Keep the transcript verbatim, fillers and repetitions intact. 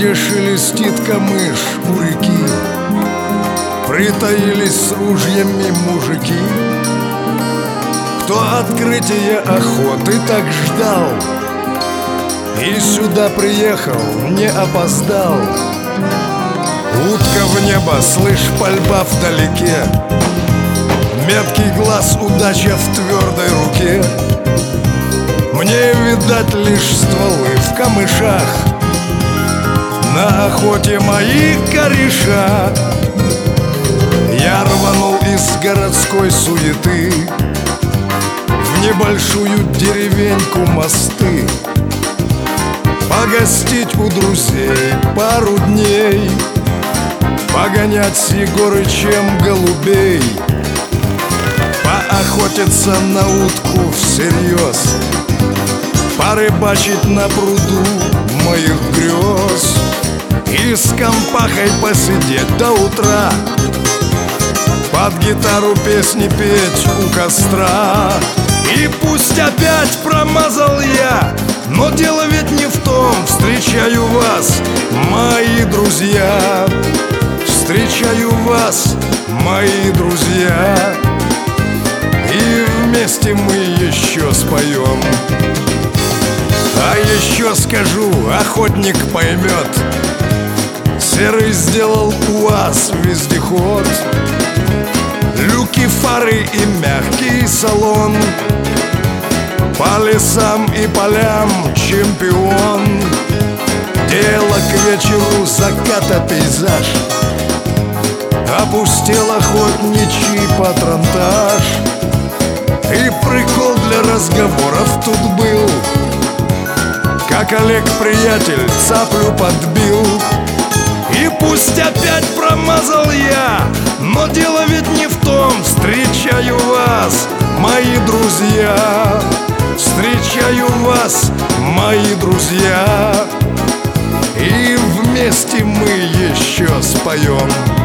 где шелестит камыш у реки, притаились с ружьями мужики. Кто открытия охоты так ждал и сюда приехал, не опоздал. Утка в небо, слышь, пальба вдалеке, меткий глаз, удача в твердой руке. Мне видать лишь стволы в камышах, на охоте мои кореша. Я рванул из городской суеты в небольшую деревеньку Мосты, погостить у друзей пару дней, погонять с Егорычем голубей, поохотиться на утку всерьез, порыбачить на пруду моих грез и с компахой посидеть до утра, под гитару песни петь у костра. И пусть опять промазал я, но дело ведь не в том. Встречаю вас, мои друзья, встречаю вас, мои друзья, и вместе мы еще споем. А еще скажу, охотник поймет, серый сделал УАЗ вездеход, люки, фары и мягкий салон, по лесам и полям чемпион. Дело к вечеру, заката пейзаж, опустел охотничий патронтаж. И прикол для разговоров тут был, как Олег, приятель, цаплю подбил. И пусть опять промазал я, но дело ведь не в том. Встречаю вас, мои друзья, встречаю вас, мои друзья, и вместе мы еще споем.